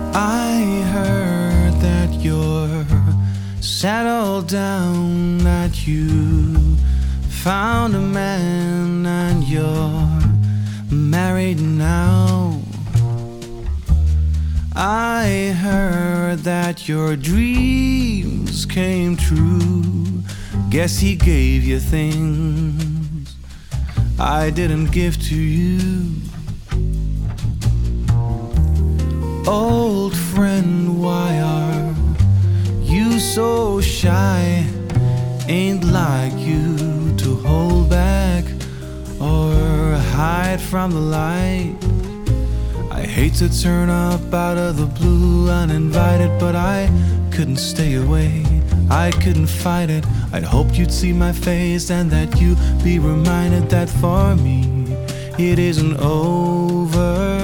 I heard that you're settled down, that you found a man and you're married now. I heard that your dreams came true. Guess he gave you things I didn't give to you. Old friend, why are you so shy? Ain't like you to hold back or hide from the light. I hate to turn up out of the blue uninvited, but I couldn't stay away. I couldn't fight it. I'd hoped you'd see my face and that you'd be reminded that for me it isn't over.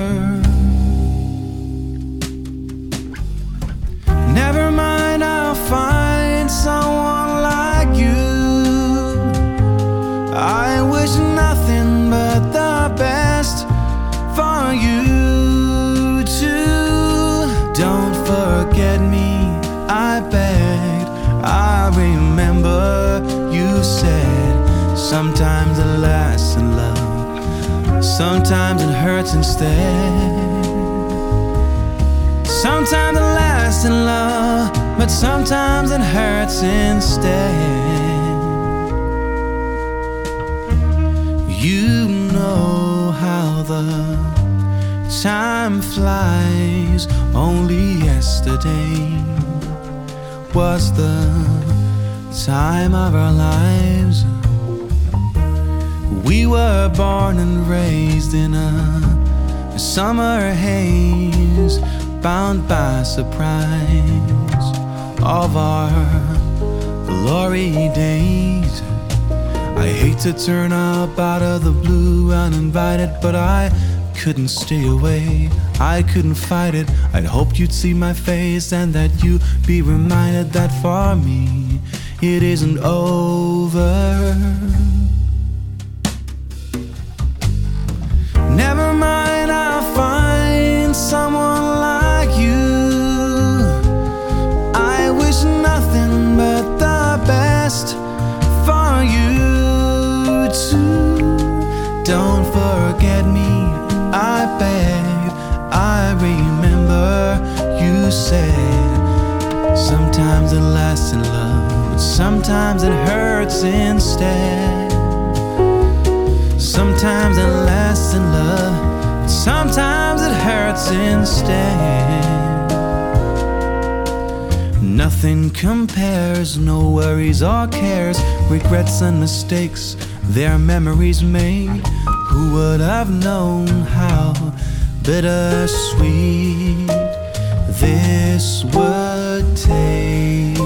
Never mind, I'll find someone like you. I wish nothing but the best for you too. Don't forget me, I begged. I remember you said sometimes it lasts in love, sometimes it hurts instead. Sometimes it lasts in love, but sometimes it hurts instead. You know how the time flies. Only yesterday was the time of our lives. We were born and raised in a summer haze, bound by surprise of our glory days. I hate to turn up out of the blue uninvited, but I couldn't stay away. I couldn't fight it. I'd hoped you'd see my face and that you'd be reminded that for me it isn't over. Never mind, I'll find someone like you. I wish nothing but the best for you too. Don't forget me, I beg. I remember you said sometimes it lasts in love, but sometimes it hurts instead. Sometimes it lasts in love, but sometimes it hurts instead. Nothing compares, no worries or cares, regrets and mistakes, their memories made. Who would have known how bittersweet this would taste?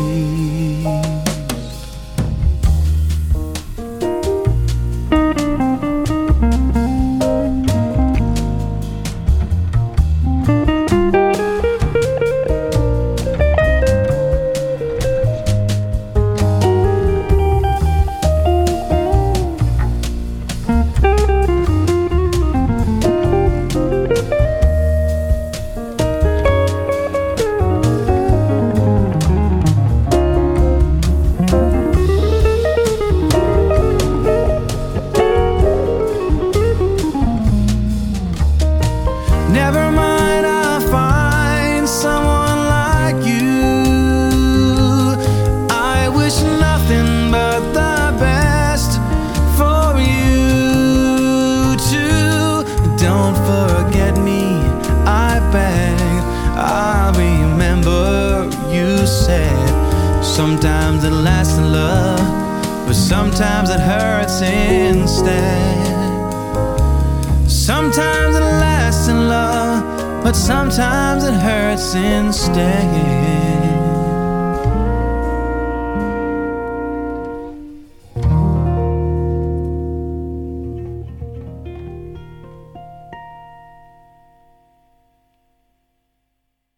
Never mind, I'll find someone like you. I wish nothing but the best for you too. Don't forget me, I beg. I remember you said sometimes it lasts in love, but sometimes it hurts instead. Sometimes it lasts in love, but sometimes it hurts instead.